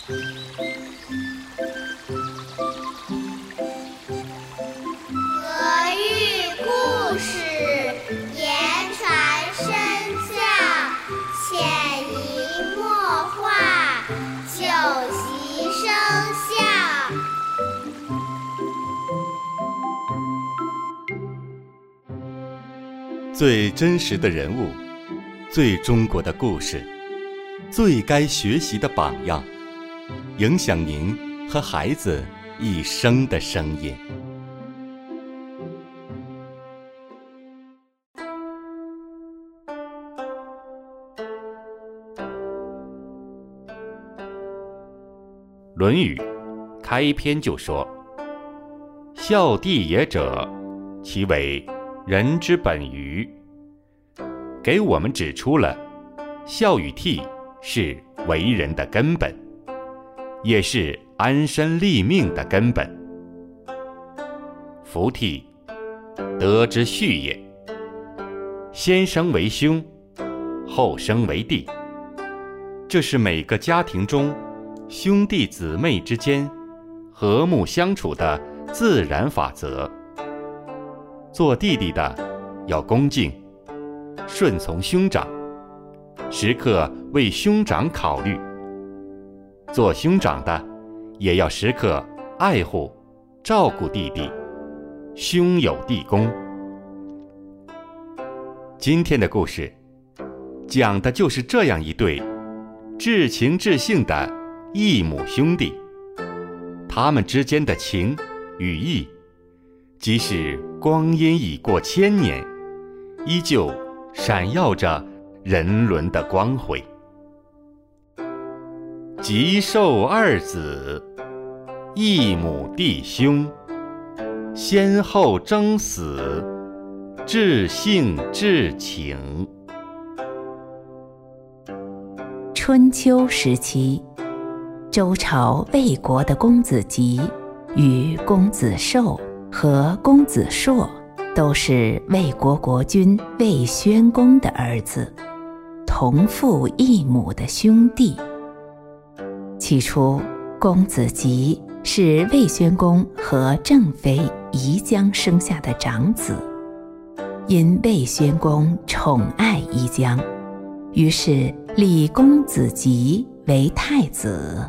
俄语故事言传身教，潜移默化，久习生效。 最真实的人物，最中国的故事，最该学习的榜样，影响您和孩子一生的声音。 《论语》开篇就说：“孝弟也者，其为人之本与。”给我们指出了孝与悌是为人的根本，也是安身立命的根本。夫悌，德之序也。先生为兄，后生为弟，这是每个家庭中兄弟姊妹之间和睦相处的自然法则。做弟弟的要恭敬顺从兄长，时刻为兄长考虑；做兄长的也要时刻爱护照顾弟弟，兄友弟恭。今天的故事讲的就是这样一对至情至性的异母兄弟，他们之间的情与义，即使光阴已过千年，依旧闪耀着人伦的光辉。吉寿二子，异母弟兄，先后争死，至性至情。 春秋时期，周朝魏国的公子吉与公子寿和公子硕都是魏国国君魏宣公的儿子，同父异母的兄弟。起初，公子吉是魏宣公和郑妃宜姜生下的长子，因魏宣公宠爱宜姜，于是立公子吉为太子。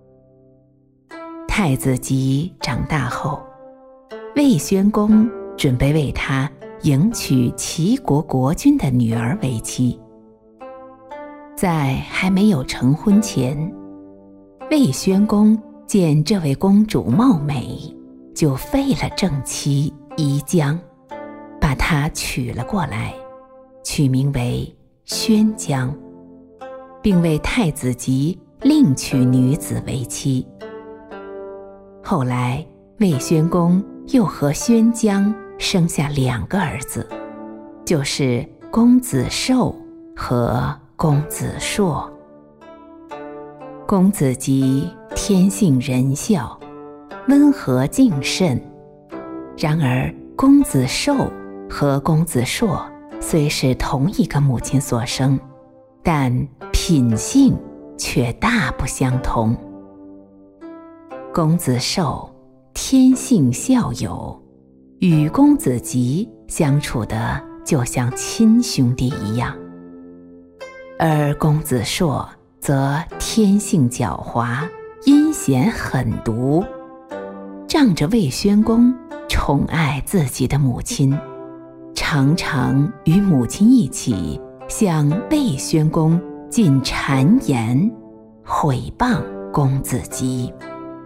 太子吉长大后，魏宣公准备为他迎娶齐国国君的女儿为妻。在还没有成婚前，魏宣公见这位公主貌美，就废了正妻宜姜，把她娶了过来，取名为宣姜，并为太子吉另娶女子为妻。后来魏宣公又和宣姜生下2个儿子，就是公子寿和公子硕。公子吉天性仁孝，温和敬慎，然而公子寿和公子硕虽是同一个母亲所生，但品性却大不相同。公子寿天性孝友，与公子吉相处的就像亲兄弟一样，而公子硕则天性狡猾，阴险狠毒，仗着魏宣公宠爱自己的母亲，常常与母亲一起向魏宣公进谗言，毁谤公子吉。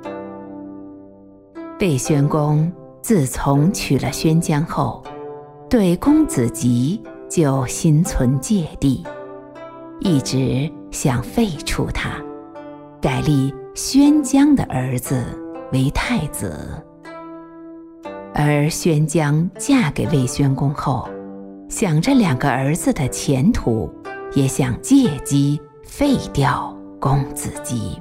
魏宣公自从娶了宣姜后，对公子吉就心存芥蒂，一直想废除他，改立宣姜的儿子为太子。而宣姜嫁给魏宣公后，想着2个儿子的前途，也想借机废掉公子吉。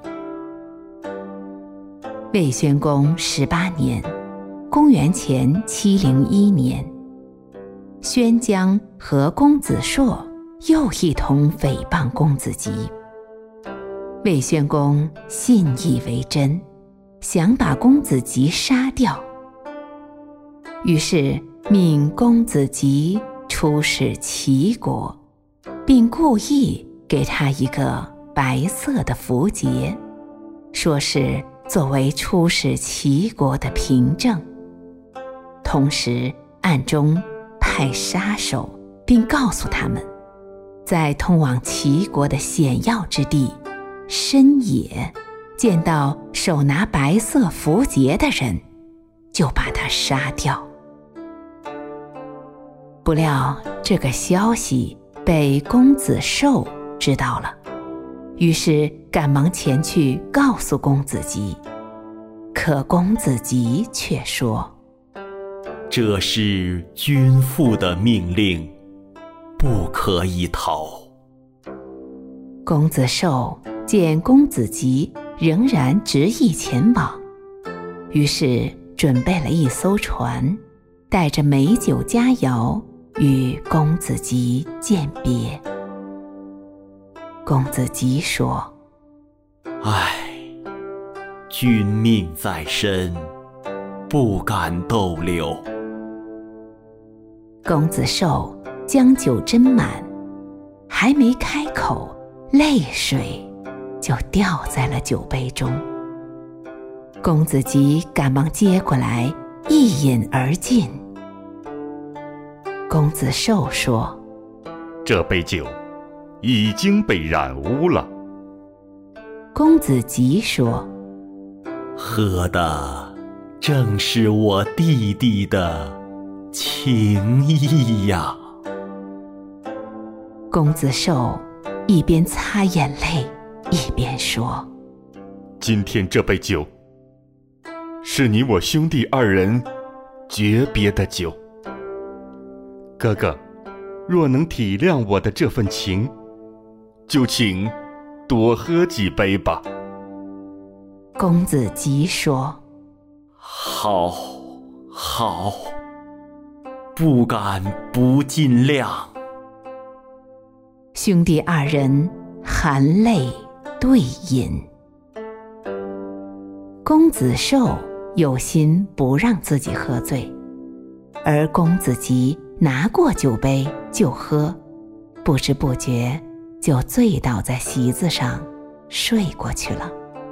魏宣公18年，公元前701年，宣姜和公子硕又一同诽谤公子吉。 魏宣公信以为真，想把公子吉杀掉，于是命公子吉出使齐国，并故意给他一个白色的符节，说是作为出使齐国的凭证，同时暗中派杀手，并告诉他们，在通往齐国的险要之地深野见到手拿白色符节的人，就把他杀掉。不料这个消息被公子寿知道了，于是赶忙前去告诉公子吉。可公子吉却说： 这是君父的命令，不可以逃。 公子寿见公子吉仍然执意前往，于是准备了一艘船，带着美酒佳肴与公子吉饯别。公子吉说： 唉，君命在身，不敢逗留。 公子寿将酒斟满，还没开口，泪水就掉在了酒杯中。公子吉赶忙接过来，一饮而尽。公子寿说： 这杯酒已经被染污了。 公子吉说： 喝的正是我弟弟的情谊呀。 公子寿一边擦眼泪，一边说： 今天这杯酒是你我兄弟二人诀别的酒。哥哥，若能体谅我的这份情，就请多喝几杯吧。 公子吉说： 好，好，不敢不尽量。 兄弟二人含泪对饮。公子寿有心不让自己喝醉，而公子吉拿过酒杯就喝，不知不觉就醉倒在席子上睡过去了。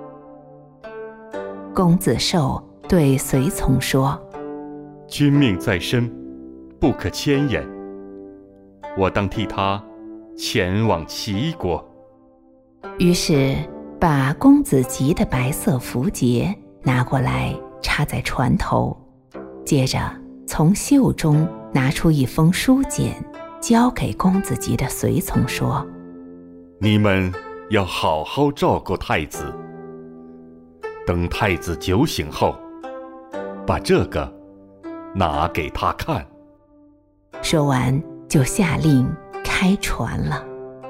公子寿对随从说： 君命在身，不可迁延，我当替他前往齐国。 于是把公子吉的白色符节拿过来插在船头，接着从袖中拿出一封书简，交给公子吉的随从说： 你们要好好照顾太子，等太子酒醒后，把这个拿给他看。 说完就下令开船了。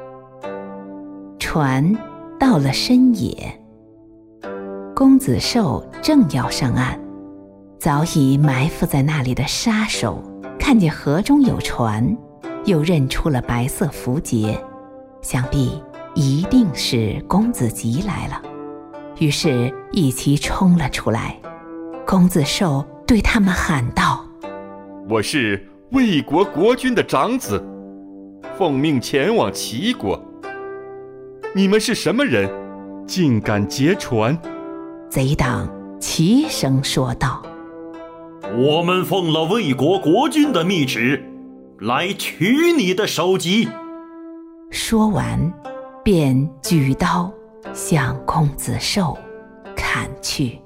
船到了深野，公子寿正要上岸，早已埋伏在那里的杀手看见河中有船，又认出了白色符节，想必一定是公子吉来了，于是一齐冲了出来。公子寿对他们喊道： 我是魏国国君的长子，奉命前往齐国。你们是什么人，竟敢劫船？ 贼党齐声说道： 我们奉了魏国国君的密旨，来取你的首级。 说完便举刀向公子寿砍去。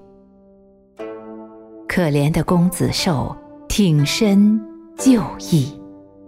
可怜的公子寿挺身就义。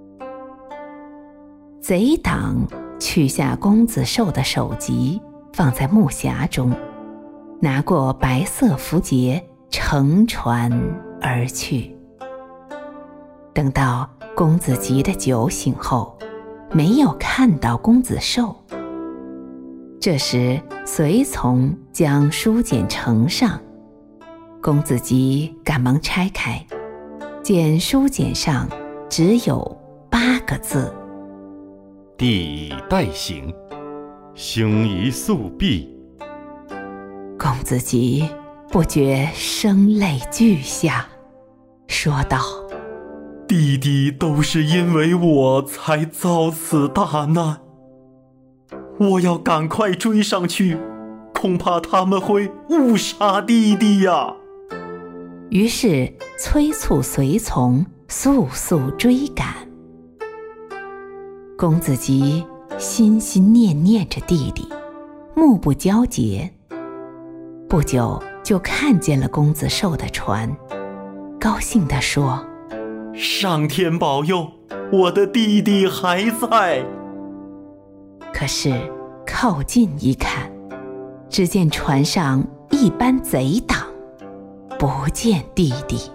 贼党取下公子寿的首级，放在木匣中，拿过白色符节，乘船而去。等到公子吉的酒醒后，没有看到公子寿。这时随从将书简呈上，公子吉赶忙拆开，见书简上只有8个字： 弟已待醒，兄宜速毕， 公子吉不觉声泪俱下，说道： 弟弟都是因为我才遭此大难，我要赶快追上去，恐怕他们会误杀弟弟呀。 于是催促随从速速追赶。公子吉心心念念着弟弟，目不交接。不久就看见了公子寿的船，高兴地说： 上天保佑，我的弟弟还在。 可是靠近一看，只见船上一班贼党，不见弟弟。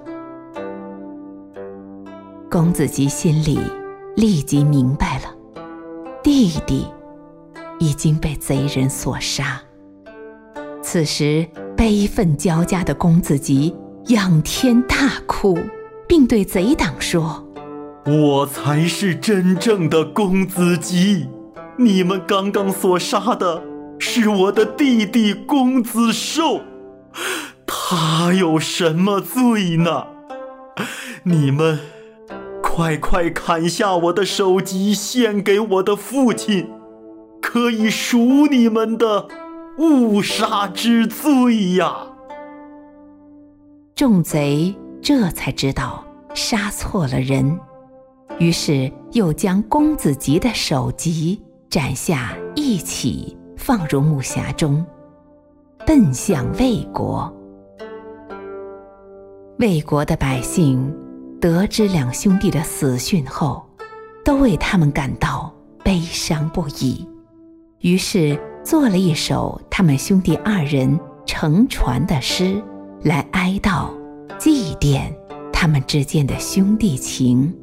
公子吉心里立即明白了，弟弟已经被贼人所杀。此时悲愤交加的公子吉仰天大哭，并对贼党说： 我才是真正的公子吉，你们刚刚所杀的是我的弟弟公子寿，他有什么罪呢？你们快砍下我的首级，献给我的父亲，可以赎你们的误杀之罪呀！ 众贼这才知道杀错了人，于是又将公子吉的首级斩下，一起放入木匣中，奔向魏国。魏国的百姓得知两兄弟的死讯后，都为他们感到悲伤不已，于是做了一首他们兄弟二人乘船的诗，来哀悼祭奠他们之间的兄弟情。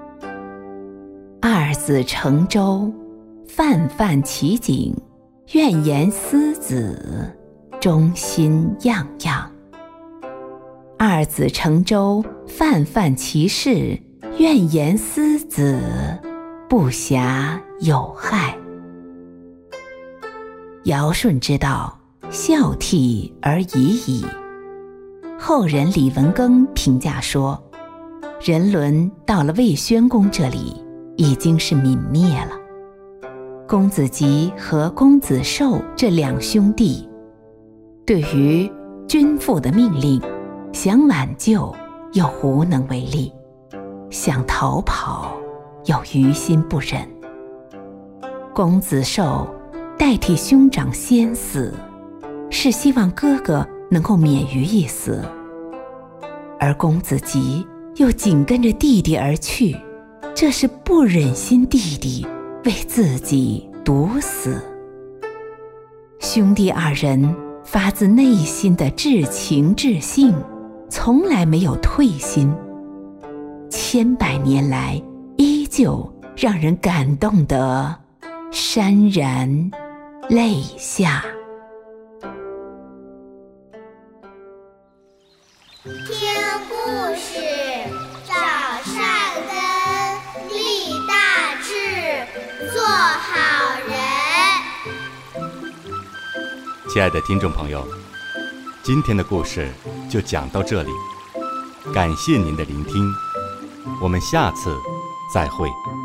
二子乘舟，泛泛其景，愿言思子，忠心样样。二子乘舟，泛泛其事，愿言思子，不暇有害。尧舜之道，孝悌而已矣。后人李文庚评价说，人伦到了魏宣公这里已经是泯灭了。公子吉和公子寿这两兄弟，对于君父的命令，想挽救又无能为力，想逃跑又于心不忍。公子寿代替兄长先死，是希望哥哥能够免于一死，而公子吉又紧跟着弟弟而去，这是不忍心弟弟为自己独死。兄弟二人发自内心的至情至性，从来没有退心，千百年来依旧让人感动得潸然泪下。 听故事，长善根，立大志，做好人。 亲爱的听众朋友，今天的故事就讲到这里，感谢您的聆听，我们下次再会。